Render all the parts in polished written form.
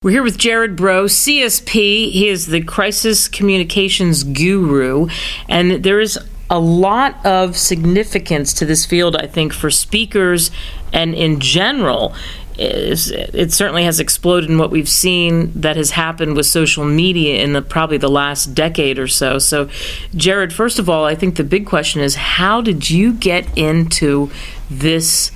We're here with Jared Breaux, CSP. He is the crisis communications guru, and there is a lot of significance to this field, I think, for speakers and in general. It certainly has exploded in what we've seen that has happened with social media in probably the last decade or so. So, Jared, first of all, I think the big question is, how did you get into this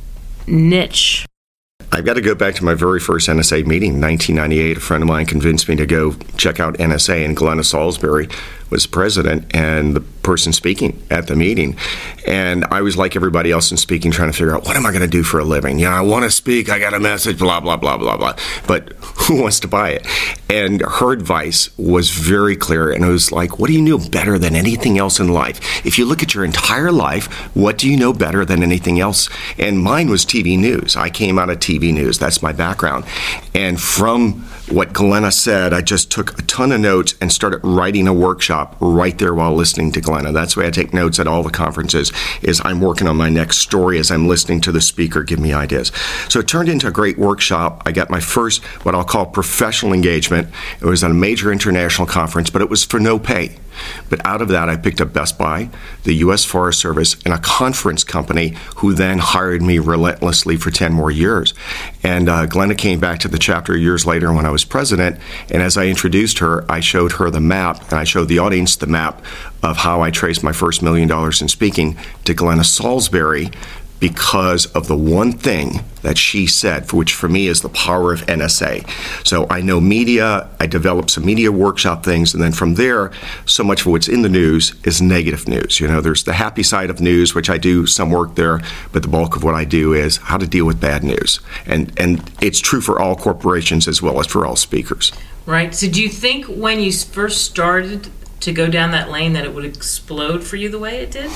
niche? I've got to go back to my very first NSA meeting in 1998. A friend of mine convinced me to go check out NSA, and Glenna Salisbury was president and the person speaking at the meeting. And I was like everybody else in speaking, trying to figure out, what am I going to do for a living? Yeah, I want to speak. I got a message, blah, blah, blah, blah, blah. But who wants to buy it? And her advice was very clear. And it was like, what do you know better than anything else in life? If you look at your entire life, what do you know better than anything else? And mine was TV news. I came out of TV news. That's my background. And from what Glenna said, I just took a ton of notes and started writing a workshop right there while listening to Glenna. That's the way I take notes at all the conferences, is I'm working on my next story as I'm listening to the speaker give me ideas. So it turned into a great workshop. I got my first, what I'll call professional engagement. It was at a major international conference, but it was for no pay. But out of that, I picked up Best Buy, the U.S. Forest Service, and a conference company who then hired me relentlessly for 10 more years. And Glenna came back to the chapter years later when I was president, and as I introduced her, I showed her the map, and I showed the audience the map of how I traced my first $1 million in speaking to Glenna Salisbury, because of the one thing that she said, which for me is the power of NSA. So I know media, I developed some media workshop things, and then from there, so much of what's in the news is negative news. You know, there's the happy side of news, which I do some work there, but the bulk of what I do is how to deal with bad news. And it's true for all corporations as well as for all speakers. Right. So do you think when you first started to go down that lane that it would explode for you the way it did?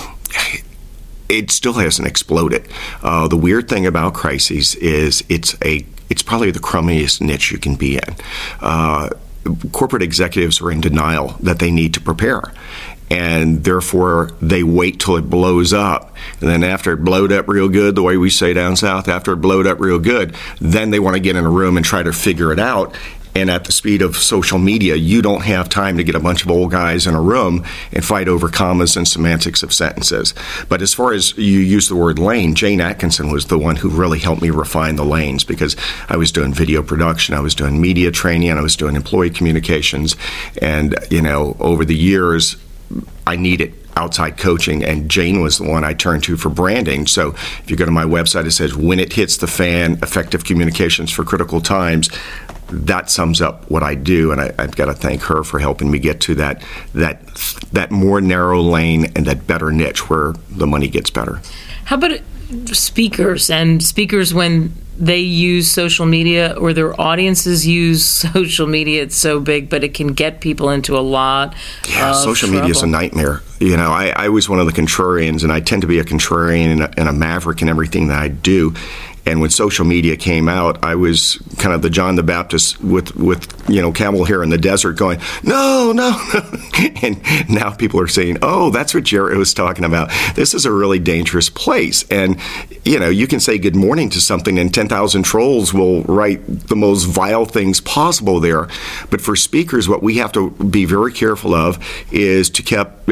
It still hasn't exploded. The weird thing about crises is it's probably the crummiest niche you can be in. Corporate executives are in denial that they need to prepare, and therefore they wait till it blows up. And then after it blowed up real good, the way we say down south, after it blowed up real good, then they want to get in a room and try to figure it out. And at the speed of social media, you don't have time to get a bunch of old guys in a room and fight over commas and semantics of sentences. But as far as you use the word lane, Jane Atkinson was the one who really helped me refine the lanes, because I was doing video production, I was doing media training, and I was doing employee communications. And, you know, over the years, I needed outside coaching, and Jane was the one I turned to for branding. So if you go to my website, it says, "When it hits the fan, effective communications for critical times." That sums up what I do, and I've got to thank her for helping me get to that more narrow lane and that better niche where the money gets better. How about speakers when they use social media, or their audiences use social media? It's so big, but it can get people into a lot of social trouble. media is a nightmare. You know, I was one of the contrarians, and I tend to be a contrarian and a maverick in everything that I do. And when social media came out, I was kind of the John the Baptist with camel hair in the desert going, no. And now people are saying, oh, that's what Jared was talking about. This is a really dangerous place. And, you know, you can say good morning to something and 10,000 trolls will write the most vile things possible there. But for speakers, what we have to be very careful of is to keep,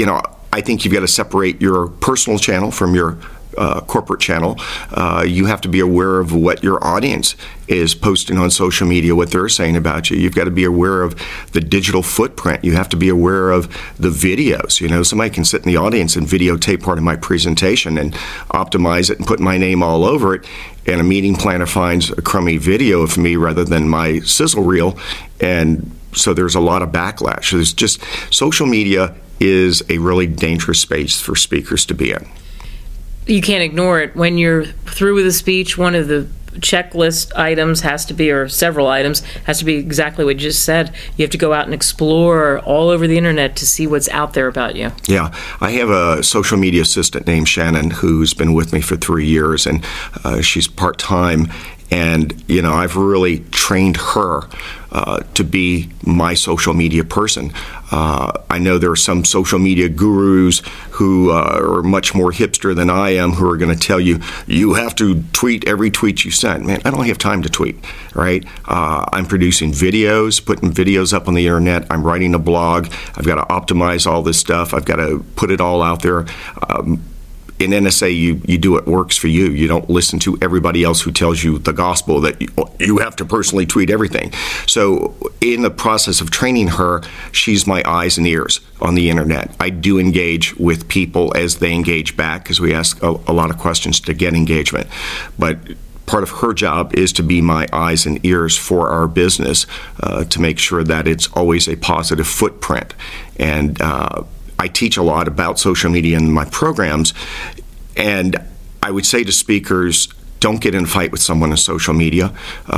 I think you've got to separate your personal channel from your corporate channel. You have to be aware of what your audience is posting on social media, what they're saying about you. You've got to be aware of the digital footprint. You have to be aware of the videos. You know, somebody can sit in the audience and videotape part of my presentation and optimize it and put my name all over it, and a meeting planner finds a crummy video of me rather than my sizzle reel, and so there's a lot of backlash. There's just, social media is a really dangerous space for speakers to be in. You can't ignore it. When you're through with a speech, one of the checklist items has to be, or several items, has to be exactly what you just said. You have to go out and explore all over the internet to see what's out there about you. Yeah. I have a social media assistant named Shannon who's been with me for 3 years, and she's part-time. And, I've really trained her to be my social media person. I know there are some social media gurus who are much more hipster than I am who are going to tell you, you have to tweet every tweet you send. Man, I don't have time to tweet, right? I'm producing videos, putting videos up on the internet. I'm writing a blog. I've got to optimize all this stuff. I've got to put it all out there. In NSA, you do what works for you. You don't listen to everybody else who tells you the gospel that you have to personally tweet everything. So in the process of training her, she's my eyes and ears on the internet. I do engage with people as they engage back because we ask a lot of questions to get engagement. But part of her job is to be my eyes and ears for our business to make sure that it's always a positive footprint. And I teach a lot about social media in my programs, and I would say to speakers, don't get in a fight with someone on social media.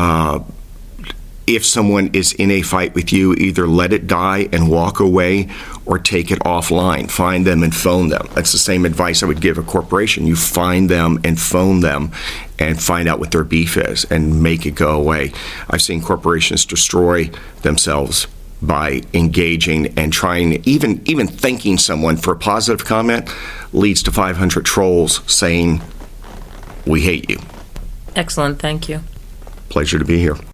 If someone is in a fight with you, either let it die and walk away or take it offline. Find them and phone them. That's the same advice I would give a corporation. You find them and phone them and find out what their beef is and make it go away. I've seen corporations destroy themselves by engaging and trying, even thanking someone for a positive comment leads to 500 trolls saying, we hate you. Excellent. Thank you. Pleasure to be here.